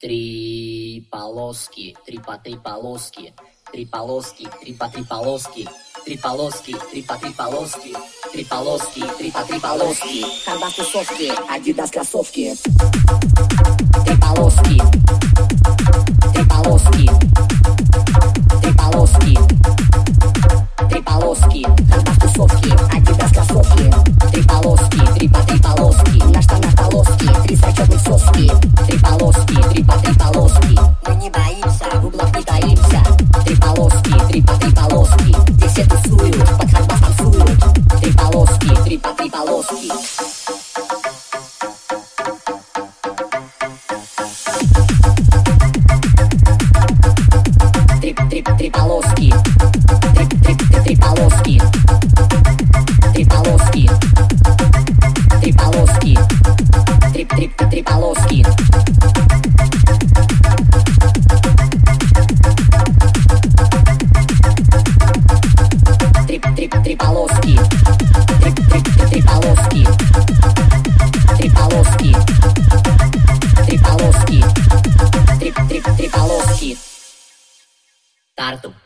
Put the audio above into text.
Три полоски, три по три полоски, три полоски, три по три полоски, три полоски, три по три полоски, три полоски, три по три полоски. Хардбас тусовки, Адидас кроссовки. Три полоски, три полоски, три полоски, три полоски. Хардбас тусовки, Адидас кроссовки. Три полоски, три по три полоски. На штанах полоски, три зачетных соски. Три полоски, три по три полоски. Мы не боимся, в углах не таимся. Три полоски, три по три полоски. Здесь все тусуют, под хардбас танцуют. Три полоски, три по три полоски. Три полоски, три полоски, три полоски, три полоски, три полоски. Три полоски, три полоски, три полоски, три полоски, три полоски. Тарту.